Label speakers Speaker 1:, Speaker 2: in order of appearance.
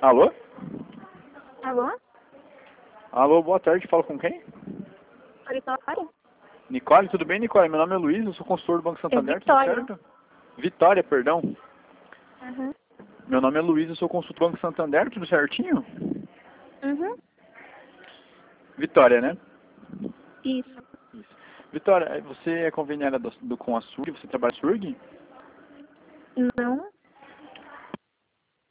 Speaker 1: Alô?
Speaker 2: Alô?
Speaker 1: Alô, boa tarde, falo com quem?
Speaker 2: Vitória?
Speaker 1: Nicole, tudo bem, Nicole? Meu nome é Luiz, eu sou consultor do Banco Santander, tudo
Speaker 2: Vitória.
Speaker 1: certo? Vitória, perdão.
Speaker 2: Uhum.
Speaker 1: Meu nome é Luiz, eu sou consultor do Banco Santander, tudo certinho?
Speaker 2: Uhum.
Speaker 1: Vitória, né?
Speaker 2: Isso.
Speaker 1: Vitória, você é conveniada com a SURG? Você trabalha na SURG?
Speaker 2: Não?